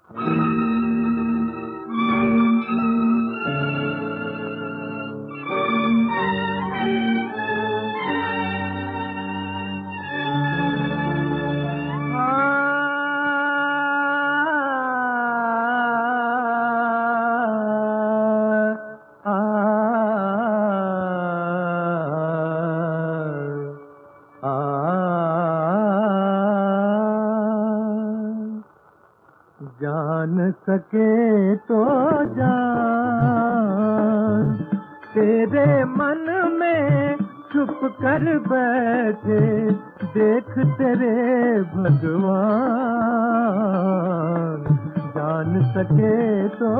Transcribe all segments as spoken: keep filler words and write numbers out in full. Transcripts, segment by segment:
जान सके तो जान तेरे मन में छुप कर बैठे, देख तेरे भगवान। जान सके तो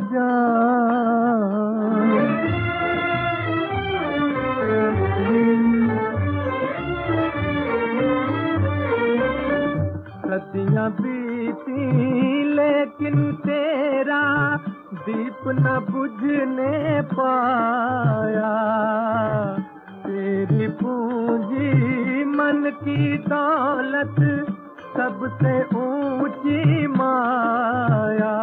जान। सदियां बीती लेकिन तेरा दीप न बुझने पाया। तेरी पूंजी मन की दौलत सबसे ऊंची माया।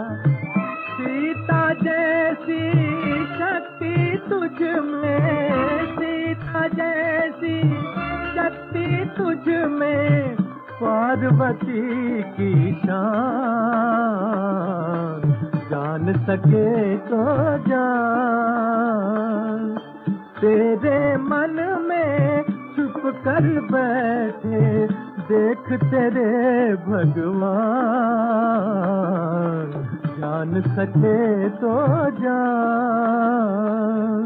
सीता जैसी शक्ति तुझ में, सीता जैसी शक्ति तुझ में, पार्वती की शान। जान सके तो जान तेरे मन में छुप कर बैठे, देख तेरे भगवान। जान सके तो जान।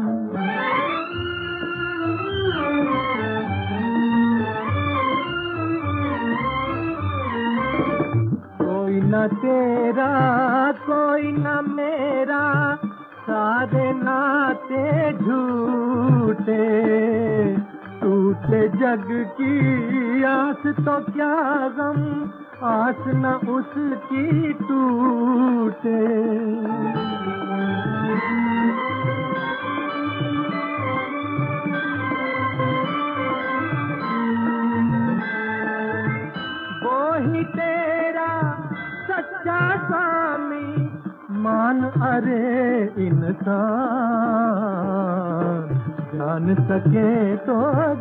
कोई न तेरा कोई न मेरा, सारे नाते झूठे। टूटे जग की आस तो क्या गम, आस न उसकी टूटे। वो ही तेरा सच्चा स्वामी मान, अरे इंसान। जान सके तो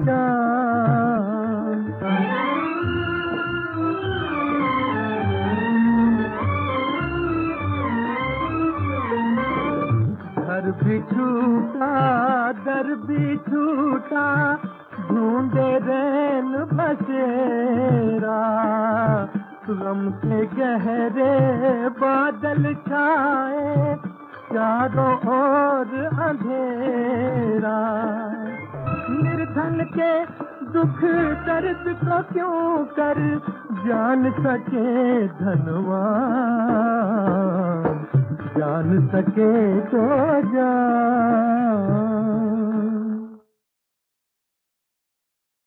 जान। घर भी छूटा दर भी छूटा, ढूंढे रैन बसेरा। गम के गहरे बादल छाए, चारों ओर अंधेरा। निर्धन के दुख दर्द को क्यों कर जान सके धनवान। जान सके तो जान।